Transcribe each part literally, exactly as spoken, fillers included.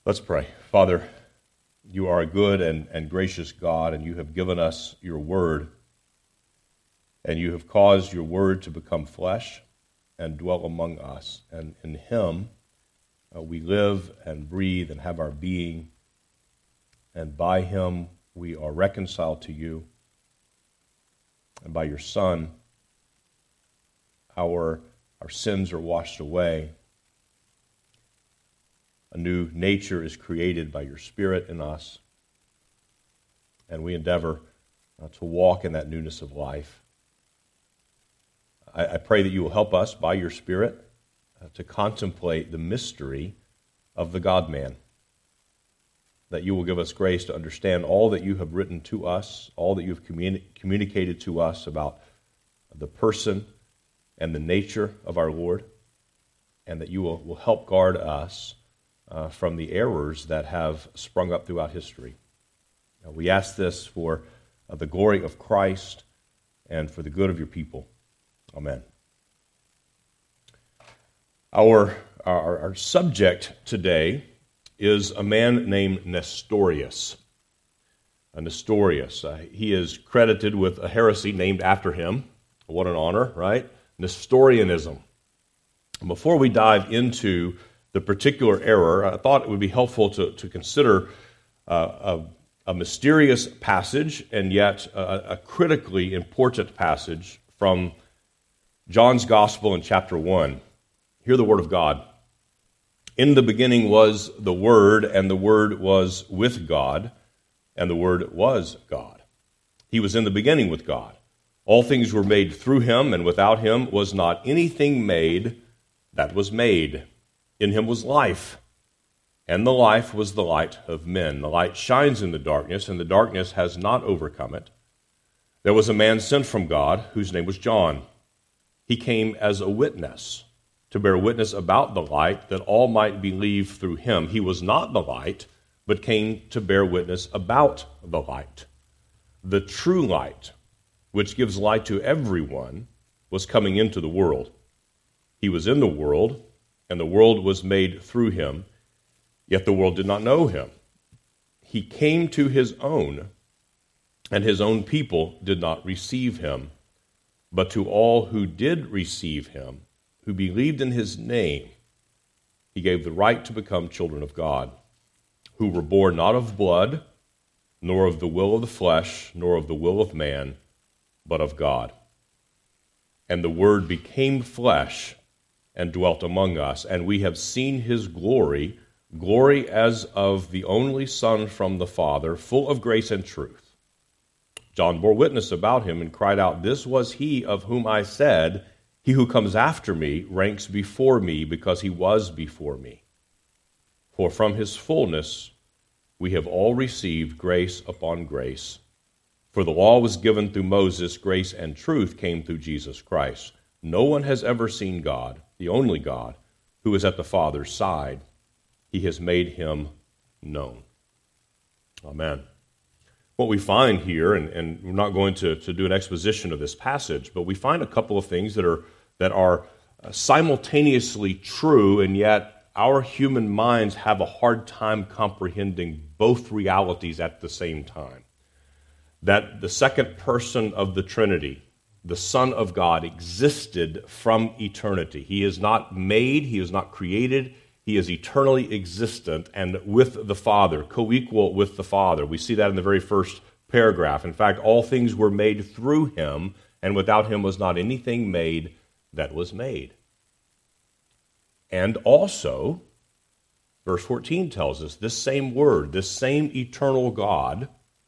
Let's pray. Father, you are a good and, and gracious God, and you have given us your word, and you have caused your word to become flesh and dwell among us. And in him uh, we live and breathe and have our being, and by him we are reconciled to you, and by your Son our, our sins are washed away. A new nature is created by your Spirit in us, and we endeavor uh, to walk in that newness of life. I, I pray that you will help us by your Spirit uh, to contemplate the mystery of the God-man, that you will give us grace to understand all that you have written to us, all that you have communi- communicated to us about the person and the nature of our Lord, and that you will, will help guard us Uh, from the errors that have sprung up throughout history. Now, we ask this for uh, the glory of Christ and for the good of your people. Amen. Our, our, our subject today is a man named Nestorius. Uh, Nestorius. Uh, he is credited with a heresy named after him. What an honor, right? Nestorianism. And before we dive into the particular error, I thought it would be helpful to, to consider uh, a, a mysterious passage and yet a, a critically important passage from John's Gospel in chapter one. Hear the word of God. In the beginning was the Word, and the Word was with God, and the Word was God. He was in the beginning with God. All things were made through him, and without him was not anything made that was made. In him was life, and the life was the light of men. The light shines in the darkness, and the darkness has not overcome it. There was a man sent from God, whose name was John. He came as a witness, to bear witness about the light, that all might believe through him. He was not the light, but came to bear witness about the light. The true light, which gives light to everyone, was coming into the world. He was in the world, and the world was made through him, yet the world did not know him. He came to his own, and his own people did not receive him. But to all who did receive him, who believed in his name, he gave the right to become children of God, who were born not of blood, nor of the will of the flesh, nor of the will of man, but of God. And the Word became flesh and dwelt among us, and we have seen his glory, glory as of the only Son from the Father, full of grace and truth. John bore witness about him and cried out, "This was he of whom I said, he who comes after me ranks before me, because he was before me. For from his fullness we have all received grace upon grace. For the law was given through Moses, grace and truth came through Jesus Christ. No one has ever seen God, the only God, who is at the Father's side. He has made him known." Amen. What we find here, and, and we're not going to, to do an exposition of this passage, but we find a couple of things that are, that are simultaneously true, and yet our human minds have a hard time comprehending both realities at the same time. That the second person of the Trinity, the Son of God, existed from eternity. He is not made, he is not created, he is eternally existent and with the Father, co-equal with the Father. We see that in the very first paragraph. In fact, all things were made through him, and without him was not anything made that was made. And also, verse fourteen tells us, this same Word, this same eternal God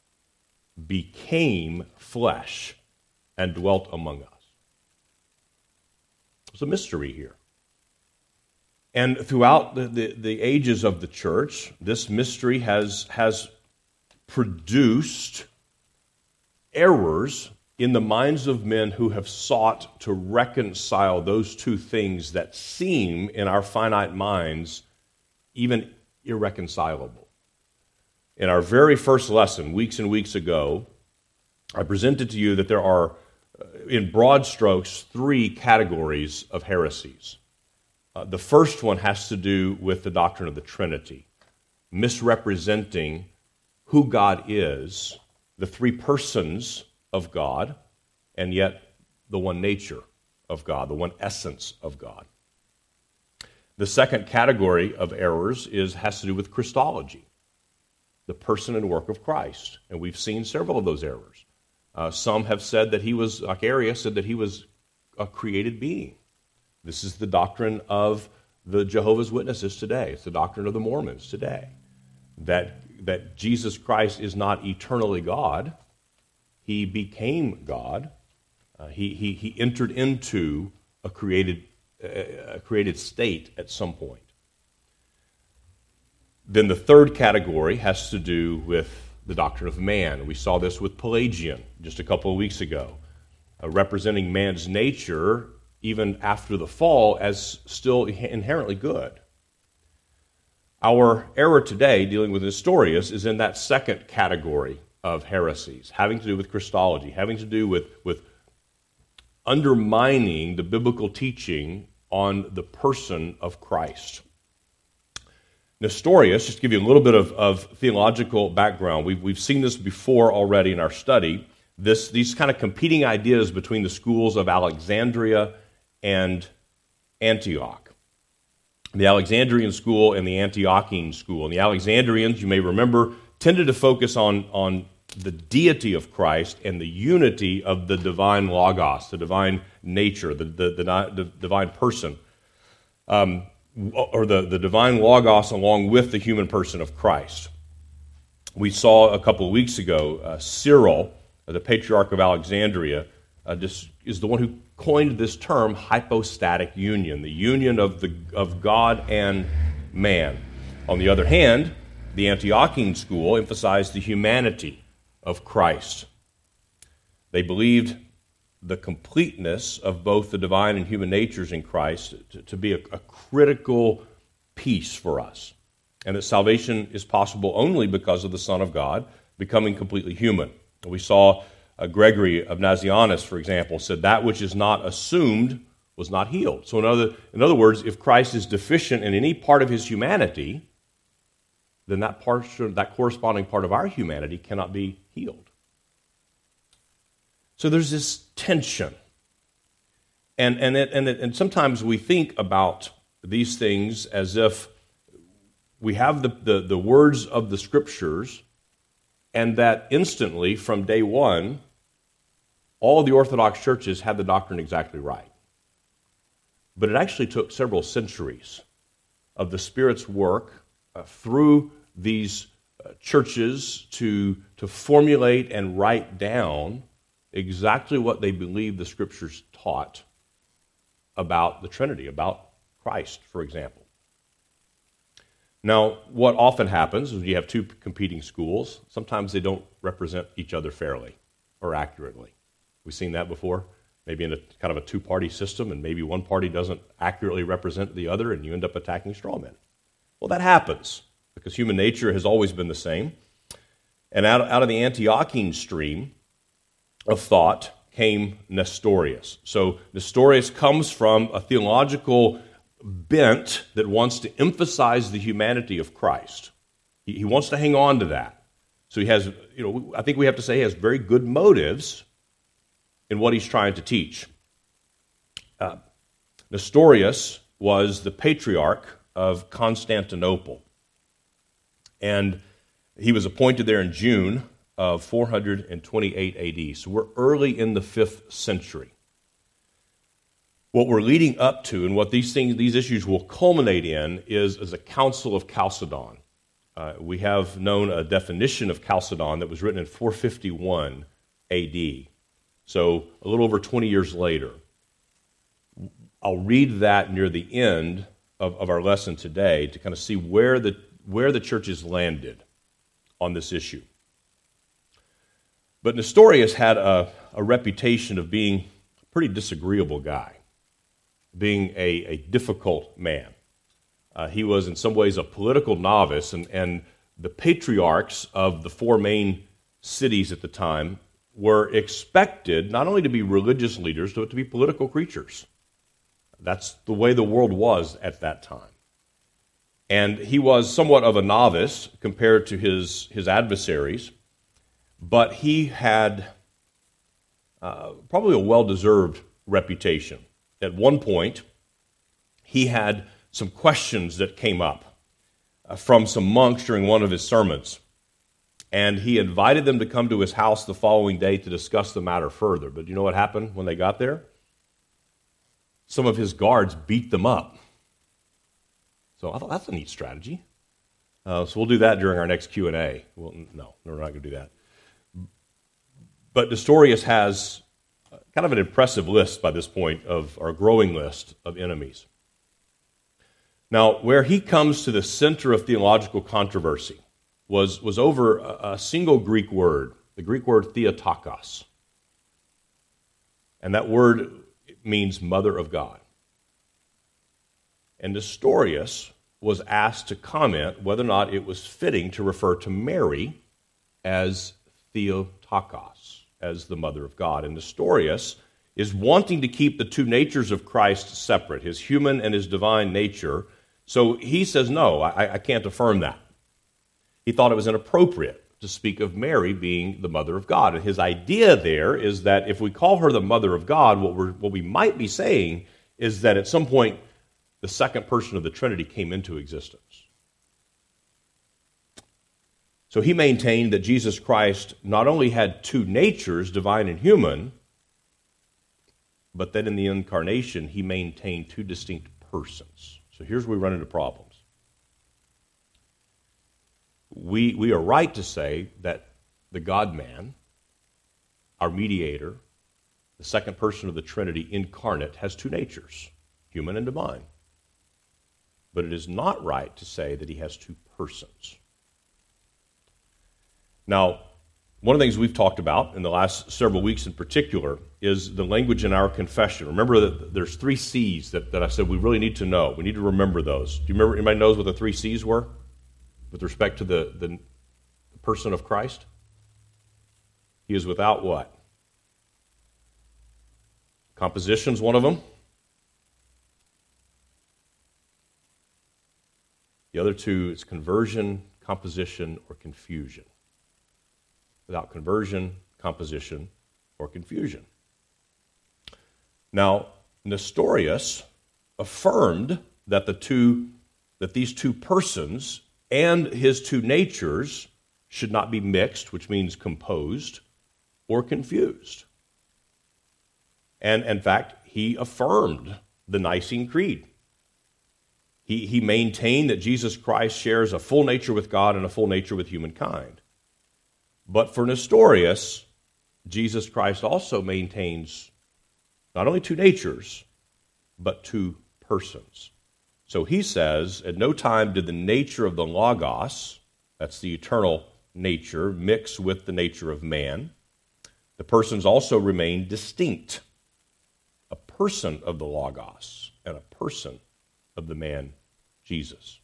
became flesh and dwelt among us. There's a mystery here. And throughout the, the, the ages of the church, this mystery has, has produced errors in the minds of men who have sought to reconcile those two things that seem, in our finite minds, even irreconcilable. In our very first lesson, weeks and weeks ago, I presented to you that there are, in broad strokes, three categories of heresies. Uh, the first one has to do with the doctrine of the Trinity. misrepresenting who God is, the three persons of God, and yet the one nature of God, the one essence of God. The second category of errors is has to do with Christology, the person and work of Christ. And we've seen several of those errors. Uh, some have said that he was, like Arius said, that he was a created being. This is the doctrine of the Jehovah's Witnesses today. It's the doctrine of the Mormons today. That, that Jesus Christ is not eternally God. He became God. Uh, he, he, he entered into a created, uh, a created state at some point. Then the third category has to do with the doctrine of man. We saw this with Pelagian just a couple of weeks ago, uh, representing man's nature even after the fall as still inherently good. Our error today, dealing with Nestorius, is in that second category of heresies, having to do with Christology, having to do with, with undermining the biblical teaching on the person of Christ. Nestorius, just to give you a little bit of, of theological background, we've, we've seen this before already in our study, this, these kind of competing ideas between the schools of Alexandria and Antioch. The Alexandrian school and the Antiochian school. And the Alexandrians, you may remember, tended to focus on, on the deity of Christ and the unity of the divine logos, the divine nature, the, the, the, the divine person, um, or the, the divine logos along with the human person of Christ. We saw a couple of weeks ago, uh, Cyril, the Patriarch of Alexandria, uh, just, is the one who coined this term hypostatic union, the union of, the, of God and man. On the other hand, the Antiochian school emphasized the humanity of Christ. They believed the completeness of both the divine and human natures in Christ to, to be a, a critical piece for us, and that salvation is possible only because of the Son of God becoming completely human. We saw uh, Gregory of Nazianzus, for example, said that which is not assumed was not healed. So in other, in other words, if Christ is deficient in any part of his humanity, then that part, that corresponding part of our humanity cannot be healed. So there's this tension. And, and, it, and, it, and sometimes we think about these things as if we have the, the, the words of the Scriptures, and that instantly, from day one, all of the Orthodox churches had the doctrine exactly right. But it actually took several centuries of the Spirit's work uh, through these uh, churches to, to formulate and write down exactly what they believed the Scriptures taught about the Trinity, about Christ, for example. Now, what often happens is you have two competing schools. Sometimes they don't represent each other fairly or accurately. We've seen that before, maybe in a kind of a two-party system, and maybe one party doesn't accurately represent the other, and you end up attacking straw men. Well, that happens because human nature has always been the same. And out, out of the Antiochian stream of thought came Nestorius. So Nestorius comes from a theological bent that wants to emphasize the humanity of Christ. He, he wants to hang on to that. So he has, you know, I think we have to say he has very good motives in what he's trying to teach. Uh, Nestorius was the patriarch of Constantinople, and he was appointed there in June of four twenty-eight A D. So we're early in the fifth century. What we're leading up to and what these things, these issues will culminate in is, is a Council of Chalcedon. Uh, we have known a definition of Chalcedon that was written in four fifty-one A D. So a little over twenty years later. I'll read that near the end of, of our lesson today to kind of see where the, where the church is landed on this issue. But Nestorius had a, a reputation of being a pretty disagreeable guy, being a, a difficult man. Uh, he was in some ways a political novice, and, and the patriarchs of the four main cities at the time were expected not only to be religious leaders, but to be political creatures. That's the way the world was at that time. And he was somewhat of a novice compared to his, his adversaries, but he had uh, probably a well-deserved reputation. At one point, he had some questions that came up uh, from some monks during one of his sermons, and he invited them to come to his house the following day to discuss the matter further. But you know what happened when they got there? Some of his guards beat them up. So I thought that's a neat strategy. Uh, so we'll do that during our next Q and A. Well, no, we're not going to do that. But Nestorius has kind of an impressive list by this point of our growing list of enemies. Now, where he comes to the center of theological controversy was, was over a, a single Greek word, the Greek word Theotokos. And that word means mother of God. And Nestorius was asked to comment whether or not it was fitting to refer to Mary as Theotokos, as the mother of God. And Nestorius is wanting to keep the two natures of Christ separate, his human and his divine nature. So he says, no, I, I can't affirm that. He thought it was inappropriate to speak of Mary being the mother of God. And his idea there is that if we call her the mother of God, what, we're, what we might be saying is that at some point the second person of the Trinity came into existence. So he maintained that Jesus Christ not only had two natures, divine and human, but that in the incarnation he maintained two distinct persons. So here's where we run into problems. We, we are right to say that the God-man, our mediator, the second person of the Trinity incarnate, has two natures, human and divine. But it is not right to say that he has two persons. Now, one of the things we've talked about in the last several weeks in particular is the language in our confession. Remember that there's three C's that, that I said we really need to know. We need to remember those. Do you remember, anybody knows what the three C's were with respect to the, the person of Christ? He is without what? Composition's one of them. The other two is conversion, composition, or confusion. Without conversion, composition, or confusion. Now, Nestorius affirmed that the two, that these two persons and his two natures should not be mixed, which means composed, or confused. And in fact, he affirmed the Nicene Creed. He, he maintained that Jesus Christ shares a full nature with God and a full nature with humankind. But for Nestorius, Jesus Christ also maintains not only two natures, but two persons. So he says, at no time did the nature of the Logos, that's the eternal nature, mix with the nature of man. The persons also remain distinct. A person of the Logos and a person of the man Jesus.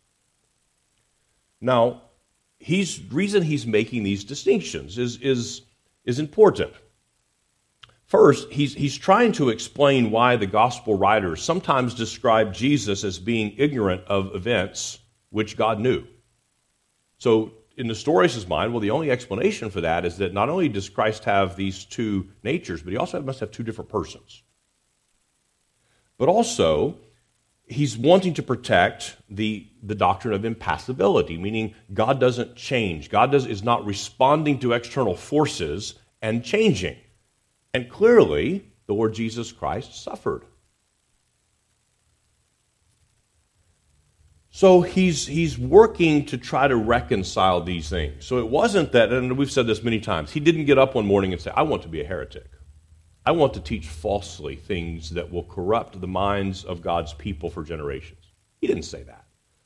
Now, he's reason he's making these distinctions is, is, is important. First, he's, he's trying to explain why the gospel writers sometimes describe Jesus as being ignorant of events which God knew. So, in Nestorius' mind, well, the only explanation for that is that not only does Christ have these two natures, but he also must have two different persons. But also, he's wanting to protect the, the doctrine of impassibility, meaning God doesn't change. God does, is not responding to external forces and changing. And clearly, the Lord Jesus Christ suffered. So he's, he's working to try to reconcile these things. So it wasn't that, and we've said this many times, he didn't get up one morning and say, I want to be a heretic. I want to teach falsely things that will corrupt the minds of God's people for generations. He didn't say that.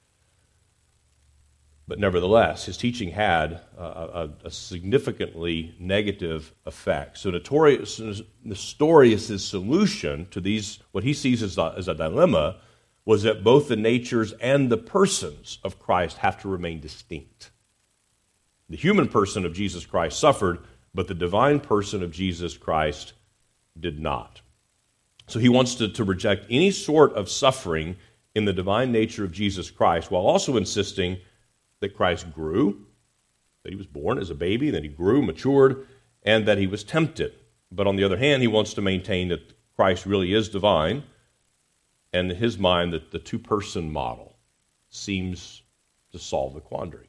But nevertheless, his teaching had a, a, a significantly negative effect. So Nestorius, Nestorius' solution to these, what he sees as a, as a dilemma, was that both the natures and the persons of Christ have to remain distinct. The human person of Jesus Christ suffered, but the divine person of Jesus Christ did not. So he wants to, to reject any sort of suffering in the divine nature of Jesus Christ, while also insisting that Christ grew, that he was born as a baby, that he grew, matured, and that he was tempted. But on the other hand, he wants to maintain that Christ really is divine, and in his mind that the two-person model seems to solve the quandary.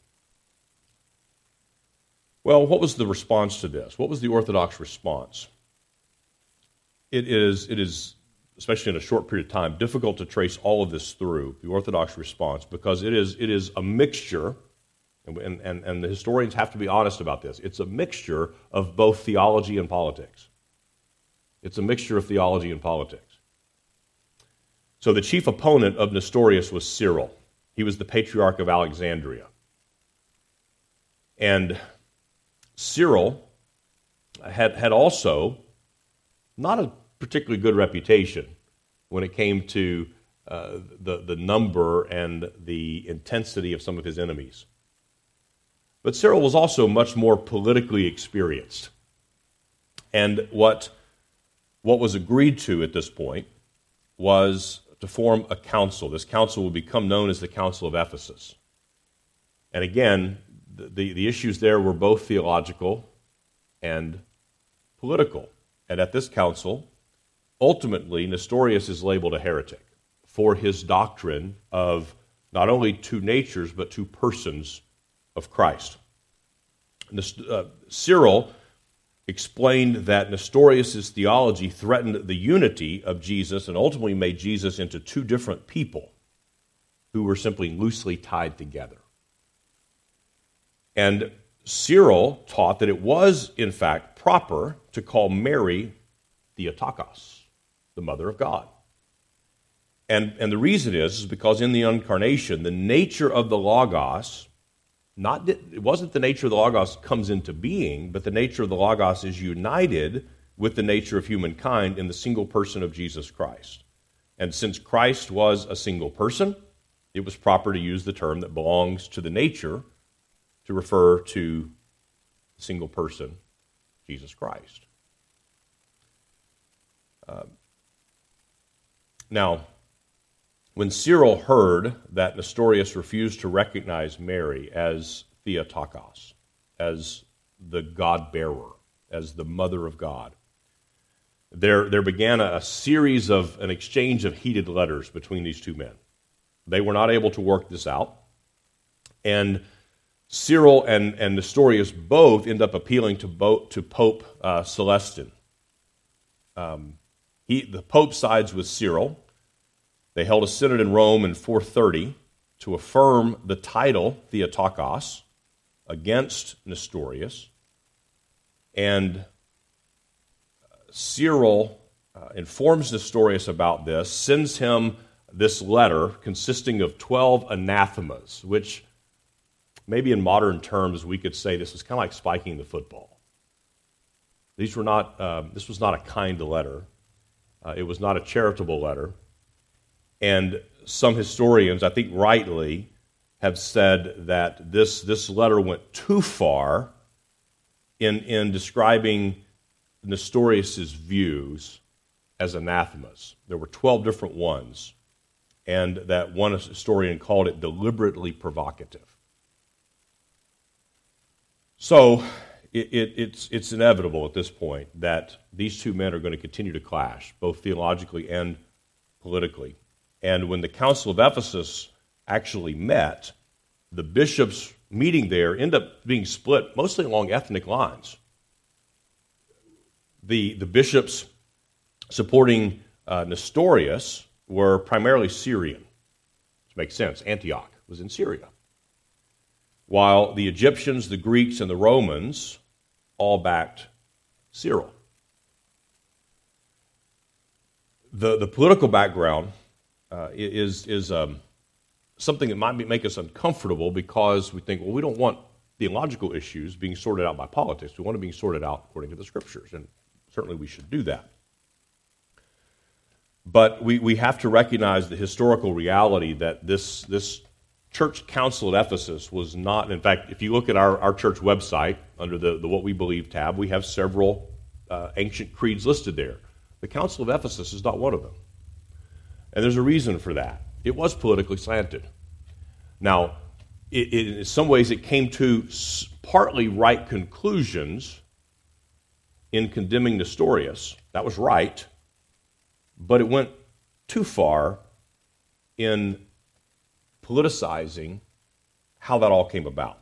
Well, what was the response to this? What was the Orthodox response? It is, it is, especially in a short period of time, difficult to trace all of this through, the Orthodox response, because it is, it is a mixture, and, and, and the historians have to be honest about this. It's a mixture of both theology and politics. It's a mixture of theology and politics. So the chief opponent of Nestorius was Cyril. He was the Patriarch of Alexandria. And Cyril had, had also not a particularly good reputation when it came to uh, the, the number and the intensity of some of his enemies. But Cyril was also much more politically experienced. And what, what was agreed to at this point was to form a council. This council will become known as the Council of Ephesus. And again, the, the issues there were both theological and political. And at this council, ultimately, Nestorius is labeled a heretic for his doctrine of not only two natures, but two persons of Christ. Uh, Cyril explained that Nestorius' theology threatened the unity of Jesus and ultimately made Jesus into two different people who were simply loosely tied together. And Cyril taught that it was, in fact, proper to call Mary Theotokos, the Mother of God. And, and the reason is, is because in the Incarnation, the nature of the Logos, not it wasn't the nature of the Logos comes into being, but the nature of the Logos is united with the nature of humankind in the single person of Jesus Christ. And since Christ was a single person, it was proper to use the term that belongs to the nature to refer to the single person, Jesus Christ. Uh, now, when Cyril heard that Nestorius refused to recognize Mary as Theotokos, as the God-bearer, as the Mother of God, there, there began a, a series of, an exchange of heated letters between these two men. They were not able to work this out, and Cyril and, and Nestorius both end up appealing to, bo- to Pope uh, Celestine. Um, he, the Pope sides with Cyril. They held a synod in Rome in four thirty to affirm the title Theotokos against Nestorius. And Cyril uh, informs Nestorius about this, sends him this letter consisting of twelve anathemas, which maybe in modern terms we could say this is kind of like spiking the football. These were not. Uh, this was not a kind letter. Uh, it was not a charitable letter. And some historians, I think rightly, have said that this, this letter went too far in, in describing Nestorius' views as anathemas. There were twelve different ones, and that one historian called it deliberately provocative. So it, it, it's, it's inevitable at this point that these two men are going to continue to clash, both theologically and politically. And when the Council of Ephesus actually met, the bishops meeting there ended up being split mostly along ethnic lines. The, the bishops supporting uh, Nestorius were primarily Syrian, which makes sense. Antioch was in Syria. While the Egyptians, the Greeks, and the Romans all backed Cyril. The, the political background Uh, is is um, something that might be, make us uncomfortable because we think, well, we don't want theological issues being sorted out by politics. We want it being sorted out according to the Scriptures, and certainly we should do that. But we, we have to recognize the historical reality that this, this church council at Ephesus was not, in fact, if you look at our, our church website, under the, the What We Believe tab, we have several uh, ancient creeds listed there. The Council of Ephesus is not one of them. And there's a reason for that. It was politically slanted. Now, it, it, in some ways, it came to partly right conclusions in condemning Nestorius. That was right, but it went too far in politicizing how that all came about.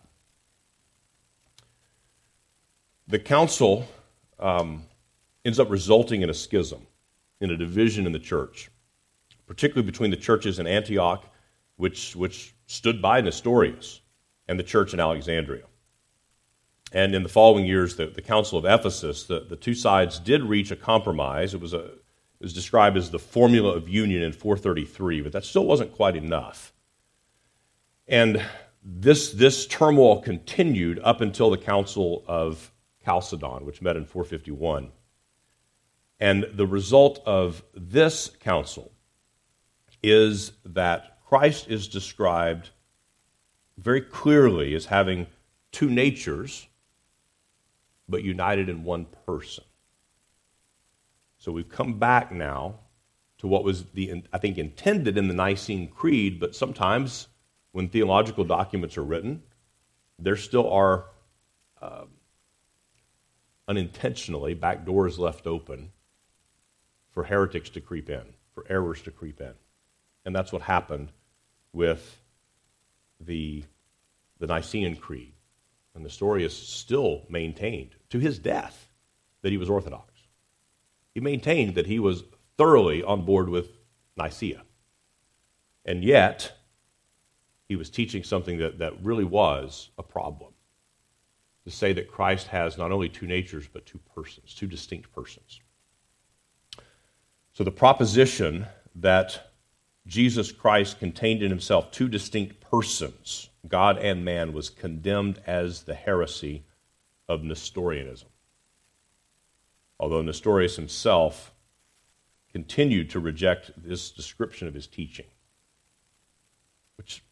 The council um, ends up resulting in a schism, in a division in the church, particularly between the churches in Antioch, which, which stood by Nestorius, and the church in Alexandria. And in the following years, the, the Council of Ephesus, the, the two sides did reach a compromise. It was, a, it was described as the formula of union in four thirty-three, but that still wasn't quite enough. And this, this turmoil continued up until the Council of Chalcedon, which met in four fifty-one. And the result of this council is that Christ is described very clearly as having two natures, but united in one person. So we've come back now to what was, the I think, intended in the Nicene Creed, but sometimes when theological documents are written, there still are uh, unintentionally back doors left open for heretics to creep in, for errors to creep in. And that's what happened with the, the Nicene Creed. And Nestorius still maintained, to his death, that he was Orthodox. He maintained that he was thoroughly on board with Nicaea. And yet, he was teaching something that, that really was a problem. To say that Christ has not only two natures, but two persons, two distinct persons. So the proposition that Jesus Christ contained in himself two distinct persons, God and man, was condemned as the heresy of Nestorianism. Although Nestorius himself continued to reject this description of his teaching, which,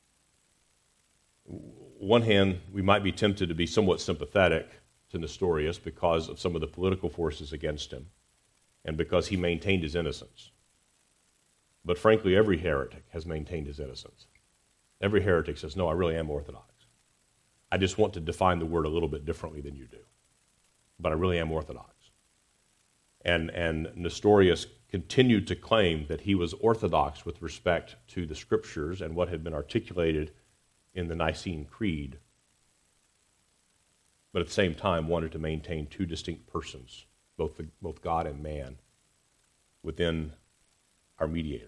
on one hand, we might be tempted to be somewhat sympathetic to Nestorius because of some of the political forces against him and because he maintained his innocence. But frankly, every heretic has maintained his innocence. Every heretic says, no, I really am Orthodox. I just want to define the word a little bit differently than you do. But I really am Orthodox. And, and Nestorius continued to claim that he was Orthodox with respect to the Scriptures and what had been articulated in the Nicene Creed, but at the same time wanted to maintain two distinct persons, both, the, both God and man, within our mediator.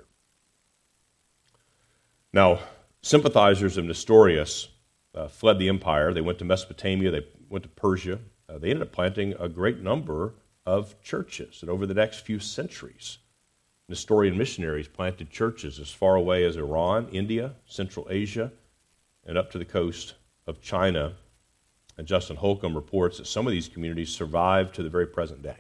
Now, sympathizers of Nestorius uh, fled the empire. They went to Mesopotamia. They went to Persia. Uh, they ended up planting a great number of churches. And over the next few centuries, Nestorian missionaries planted churches as far away as Iran, India, Central Asia, and up to the coast of China. And Justin Holcomb reports that some of these communities survive to the very present day.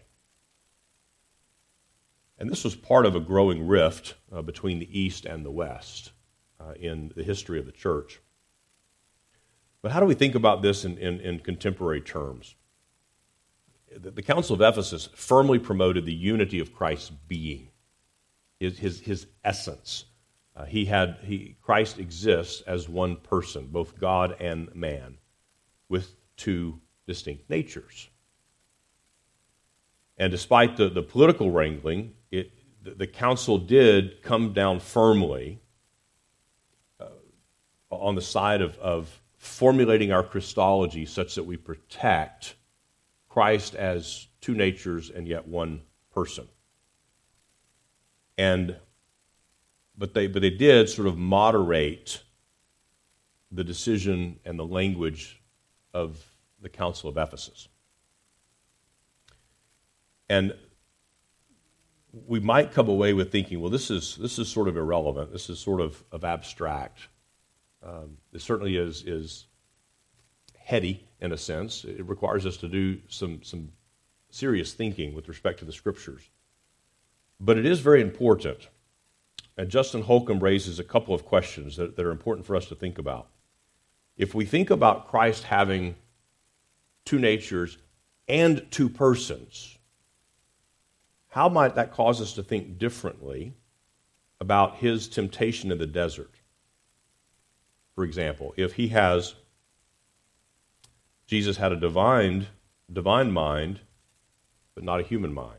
And this was part of a growing rift uh, between the East and the West uh, in the history of the church. But how do we think about this in, in, in contemporary terms? The, the Council of Ephesus firmly promoted the unity of Christ's being, his, his, his essence. Uh, he had he Christ exists as one person, both God and man, with two distinct natures. And despite the, the political wrangling, it, the, the council did come down firmly uh, on the side of, of formulating our Christology such that we protect Christ as two natures and yet one person. And but they but they did sort of moderate the decision and the language of the Council of Ephesus. And we might come away with thinking, well, this is this is sort of irrelevant. This is sort of, of abstract. Um, it certainly is is heady in a sense. It requires us to do some some serious thinking with respect to the Scriptures. But it is very important. And Justin Holcomb raises a couple of questions that, that are important for us to think about. If we think about Christ having two natures and two persons, how might that cause us to think differently about his temptation in the desert. For example, if he has, Jesus had a divine, divine mind, but not a human mind.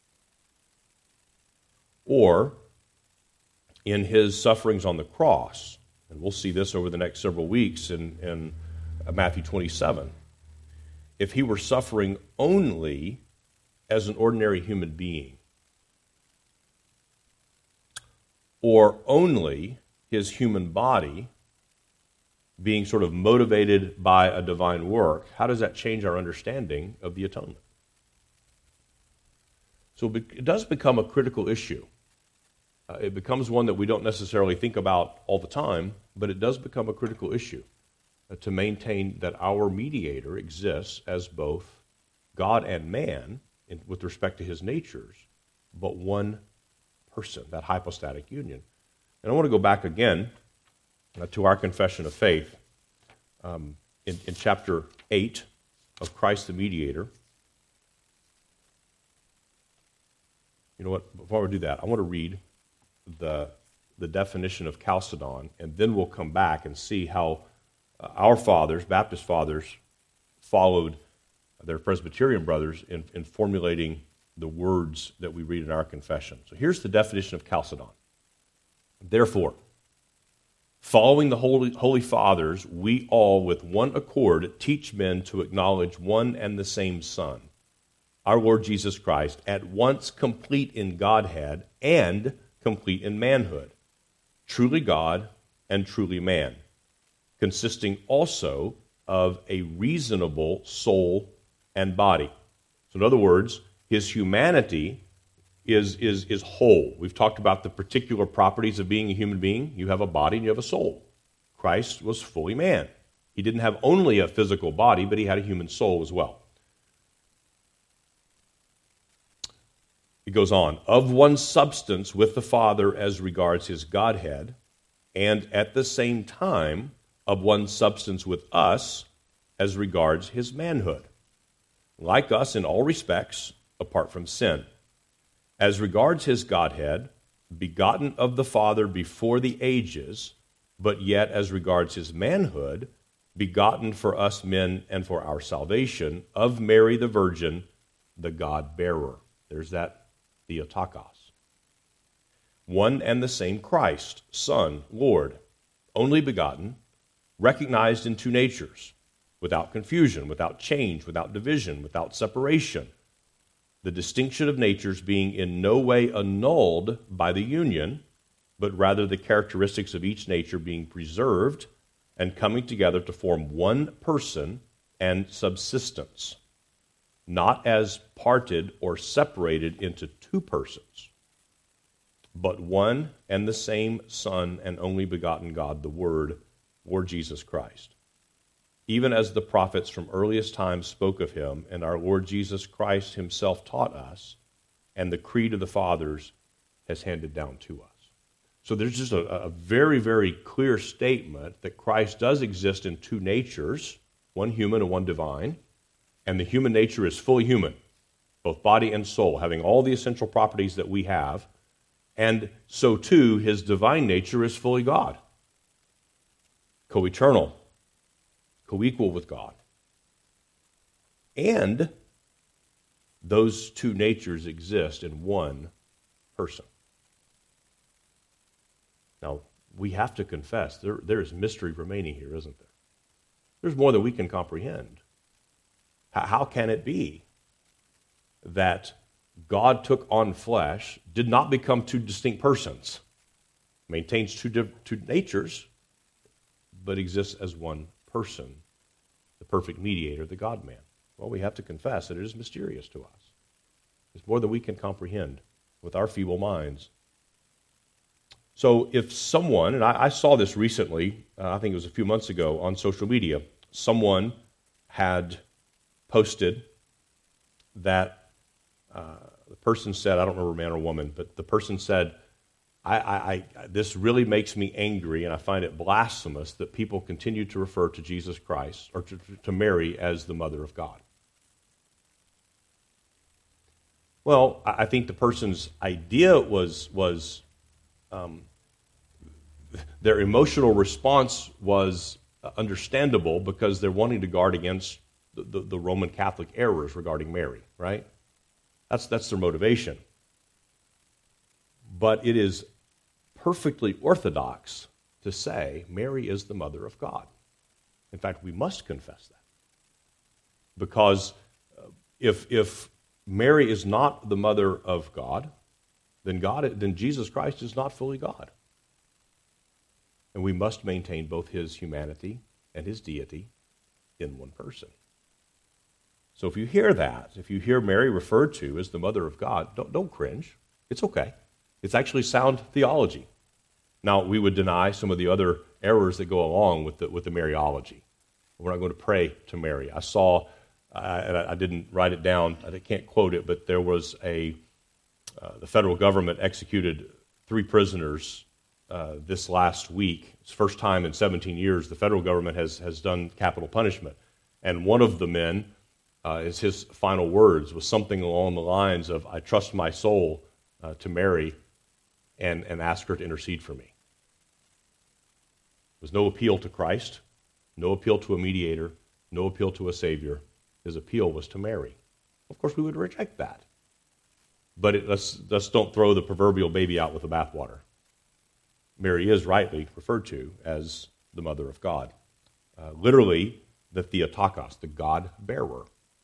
Or in his sufferings on the cross, and we'll see this over the next several weeks in, in Matthew twenty-seven, if he were suffering only as an ordinary human being, or only his human body being sort of motivated by a divine work, how does that change our understanding of the atonement? So it does become a critical issue. Uh, it becomes one that we don't necessarily think about all the time, but it does become a critical issue uh, to maintain that our mediator exists as both God and man in, with respect to his natures, but one person, that hypostatic union. And I want to go back again uh, to our confession of faith um, in, in chapter eight of Christ the Mediator. You know what? Before we do that, I want to read the, the definition of Chalcedon, and then we'll come back and see how uh, our fathers, Baptist fathers, followed their Presbyterian brothers in, in formulating the words that we read in our confession. So here's the definition of Chalcedon. Therefore, following the Holy, Holy Fathers, we all with one accord teach men to acknowledge one and the same Son, our Lord Jesus Christ, at once complete in Godhead and complete in manhood, truly God and truly man, consisting also of a reasonable soul and body. So in other words, his humanity is, is, is whole. We've talked about the particular properties of being a human being. You have a body and you have a soul. Christ was fully man. He didn't have only a physical body, but he had a human soul as well. It goes on, of one substance with the Father as regards his Godhead, and at the same time of one substance with us as regards his manhood, like us in all respects, apart from sin. As regards his Godhead, begotten of the Father before the ages, but yet as regards his manhood, begotten for us men and for our salvation, of Mary the Virgin, the God-bearer. There's that Theotokos. One and the same Christ, Son, Lord, only begotten, recognized in two natures, without confusion, without change, without division, without separation, the distinction of natures being in no way annulled by the union, but rather the characteristics of each nature being preserved and coming together to form one person and subsistence, not as parted or separated into two persons, but one and the same Son and only begotten God, the Word, Lord Jesus Christ. Even as the prophets from earliest times spoke of him, and our Lord Jesus Christ himself taught us, and the creed of the fathers has handed down to us. So there's just a, a very, very clear statement that Christ does exist in two natures, one human and one divine, and the human nature is fully human, both body and soul, having all the essential properties that we have, and so too his divine nature is fully God, co-eternal, co-equal with God. And those two natures exist in one person. Now, we have to confess, there, there is mystery remaining here, isn't there? There's more than we can comprehend. How, how can it be that God took on flesh, did not become two distinct persons, maintains two, diff- two natures, but exists as one person, the perfect mediator, the God-man? Well, we have to confess that it is mysterious to us. It's more than we can comprehend with our feeble minds. So if someone, and I, I saw this recently, uh, I think it was a few months ago on social media, someone had posted that uh, the person said, I don't remember man or woman, but the person said, I, I, I, this really makes me angry, and I find it blasphemous that people continue to refer to Jesus Christ, or to, to Mary, as the mother of God. Well, I think the person's idea was, was um, their emotional response was understandable because they're wanting to guard against the, the, the Roman Catholic errors regarding Mary, right? That's, that's their motivation. But it is perfectly orthodox to say Mary is the mother of God. In fact, we must confess that. Because if, if Mary is not the mother of God, then God, then Jesus Christ is not fully God. And we must maintain both his humanity and his deity in one person. So if you hear that, if you hear Mary referred to as the mother of God, don't, don't cringe. It's okay. It's actually sound theology. Now, we would deny some of the other errors that go along with the, with the Mariology. We're not going to pray to Mary. I saw, uh, and I, I didn't write it down, I can't quote it, but there was a, uh, the federal government executed three prisoners uh, this last week. It's the first time in seventeen years the federal government has, has done capital punishment. And one of the men, uh, is his final words, was something along the lines of, I trust my soul uh, to Mary and, and ask her to intercede for me. There was no appeal to Christ, no appeal to a mediator, no appeal to a Savior. His appeal was to Mary. Of course, we would reject that. But it, let's, let's don't throw the proverbial baby out with the bathwater. Mary is rightly referred to as the mother of God. Uh, literally, the Theotokos, the God-bearer.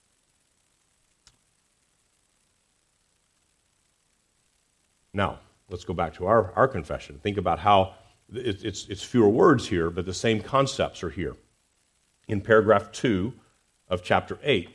Now, let's go back to our, our confession. Think about how it, it's, it's fewer words here, but the same concepts are here. In paragraph two of chapter eight,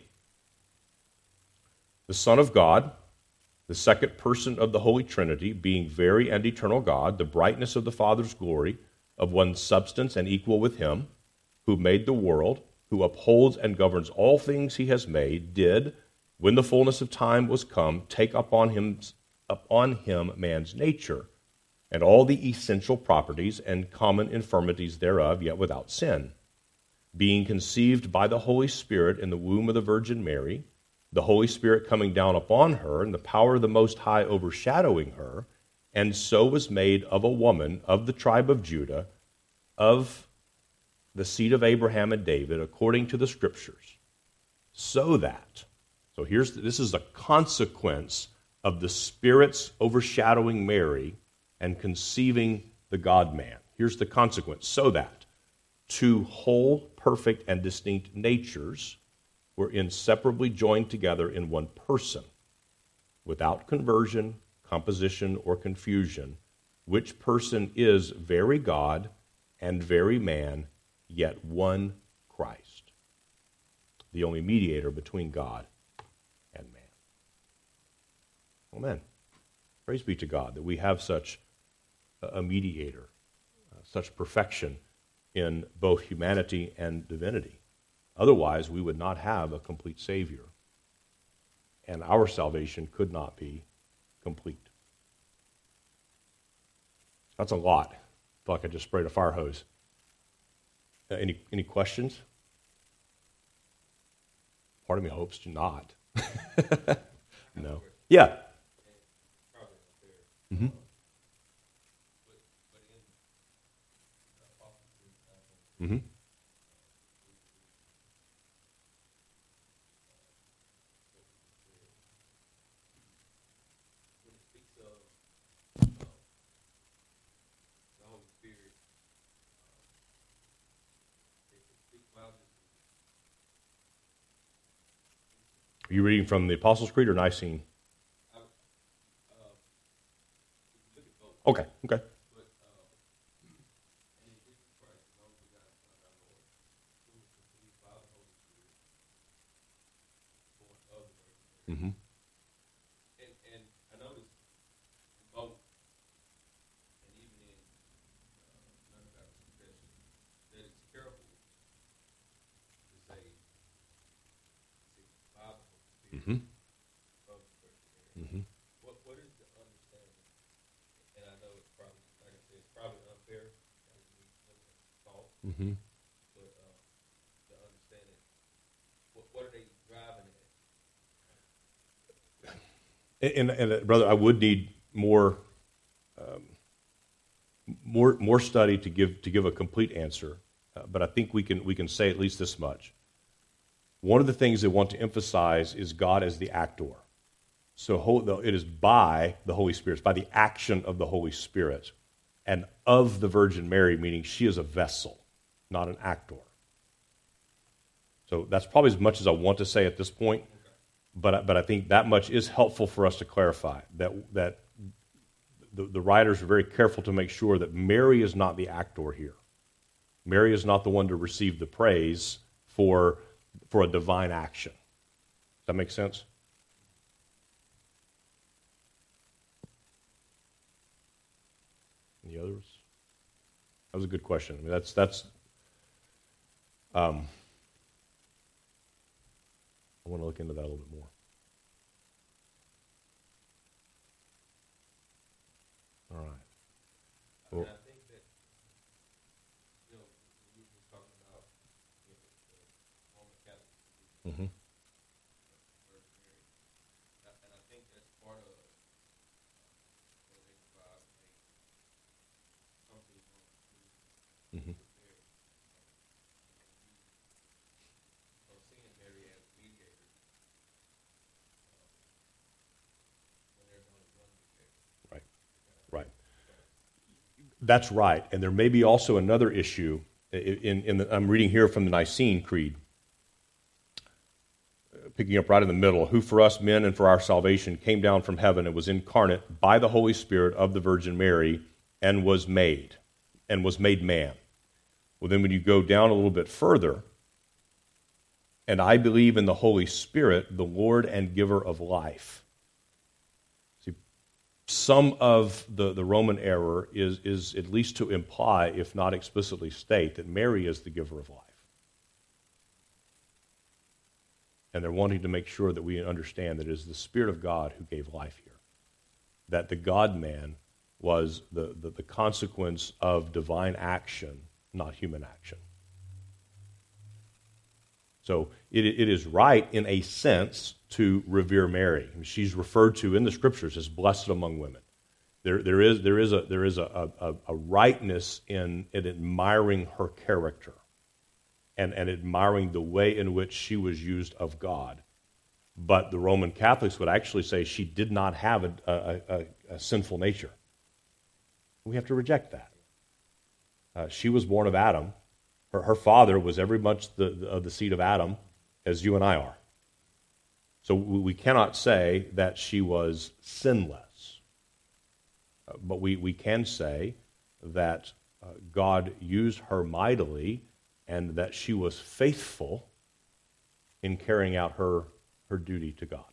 the Son of God, the second person of the Holy Trinity, being very and eternal God, the brightness of the Father's glory, of one substance and equal with him, who made the world, who upholds and governs all things he has made, did, when the fullness of time was come, take upon him, upon him man's nature, and all the essential properties and common infirmities thereof, yet without sin. Being conceived by the Holy Spirit in the womb of the Virgin Mary, the Holy Spirit coming down upon her, and the power of the Most High overshadowing her, and so was made of a woman of the tribe of Judah, of the seed of Abraham and David, according to the Scriptures, so that, so here's, this is a consequence of the Spirit's overshadowing Mary and conceiving the God-man. Here's the consequence, so that two whole, perfect, and distinct natures were inseparably joined together in one person, without conversion, composition, or confusion, which person is very God and very man, yet one Christ, the only mediator between God and man. Amen. Praise be to God that we have such a mediator, uh, such perfection in both humanity and divinity. Otherwise, we would not have a complete Savior, and our salvation could not be complete. That's a lot. I feel like I just sprayed a fire hose. Uh, any any questions? Part of me hopes to not. No. Yeah. Mm-hmm. Mm-hmm. Are you reading from the Apostles' Creed or Nicene? Okay, okay. Mm-hmm. And, and I noticed both, and even in uh, none of our confession, that it's careful to say, say Father, Mm-hmm. of the Virgin Mary. Mm-hmm. What what is the understanding? And I know it's probably, like I said, it's probably unfair as we look at thought, Mm-hmm. but uh, the understanding, what what are they driving at? And, and, and, uh, brother, I would need more um, more more study to give to give a complete answer, uh, but I think we can we can say at least this much. One of the things they want to emphasize is God as the actor. So it is by the Holy Spirit, it's by the action of the Holy Spirit, and of the Virgin Mary, meaning she is a vessel, not an actor. So that's probably as much as I want to say at this point, but but I think that much is helpful for us to clarify that that the, the writers are very careful to make sure that Mary is not the actor here. Mary is not the one to receive the praise for for a divine action. Does that make sense? Any others? That was a good question. I mean, that's that's. Um, I want to look into that a little bit more. All right. Well, I think that, you know, we were just talking about, you know, the Roman Catholic mm-hmm. Virgin Mary, and I think that's part of what they provide make something on to Mm-hmm. there. So seeing Mary as mediator, uh, when there's only one mediator. Right. Right. That's right. And there may be also another issue. In, in the, I'm reading here from the Nicene Creed, picking up right in the middle, who for us men and for our salvation came down from heaven and was incarnate by the Holy Spirit of the Virgin Mary and was made, and was made man. Well, then when you go down a little bit further, and I believe in the Holy Spirit, the Lord and giver of life. See, some of the, the Roman error is, is at least to imply, if not explicitly state, that Mary is the giver of life. And they're wanting to make sure that we understand that it is the Spirit of God who gave life here. That the God-man was the, the, the consequence of divine action, not human action. So it, it is right in a sense to revere Mary. She's referred to in the Scriptures as blessed among women. There, there is, there is, a, there is a, a, a rightness in, in admiring her character and, and admiring the way in which she was used of God. But the Roman Catholics would actually say she did not have a, a, a, a sinful nature. We have to reject that. Uh, she was born of Adam. Her, her father was every much the, the, of the seed of Adam as you and I are. So we, we cannot say that she was sinless. Uh, but we, we can say that uh, God used her mightily and that she was faithful in carrying out her, her duty to God.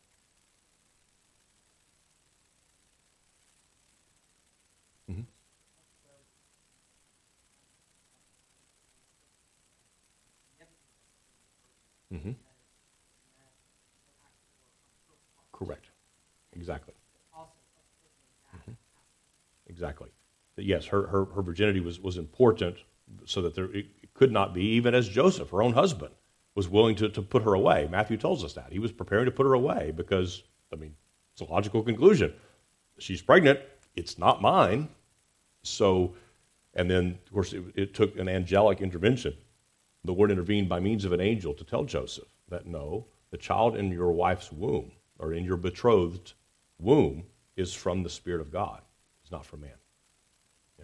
Mm-hmm. Mm-hmm. Correct. Exactly. Mm-hmm. Exactly. Yes, her, her, her virginity was, was important so that there it could not be, even as Joseph, her own husband, was willing to, to put her away. Matthew tells us that. He was preparing to put her away because, I mean, it's a logical conclusion. She's pregnant. It's not mine. So, and then, of course, it, it took an angelic intervention. The Lord intervened by means of an angel to tell Joseph that no, the child in your wife's womb, or in your betrothed womb, is from the Spirit of God. It's not from man. Yeah.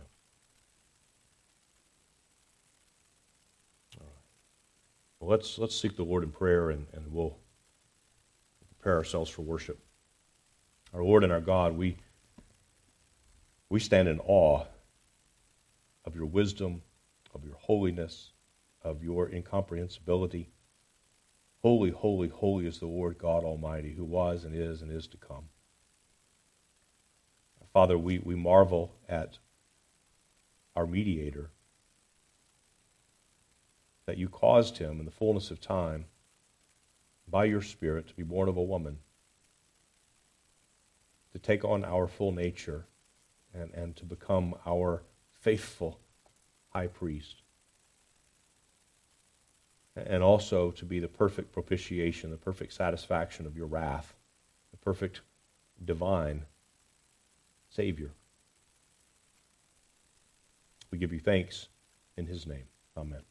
All right. Well, let's let's seek the Lord in prayer, and, and we'll prepare ourselves for worship. Our Lord and our God, we we stand in awe of your wisdom, of your holiness, of your incomprehensibility. Holy, holy, holy is the Lord God Almighty, who was and is and is to come. Father, we, we marvel at our mediator, that you caused him in the fullness of time, by your Spirit, to be born of a woman, to take on our full nature and, and to become our faithful high priest. And also to be the perfect propitiation, the perfect satisfaction of your wrath, the perfect divine Savior. We give you thanks in his name. Amen.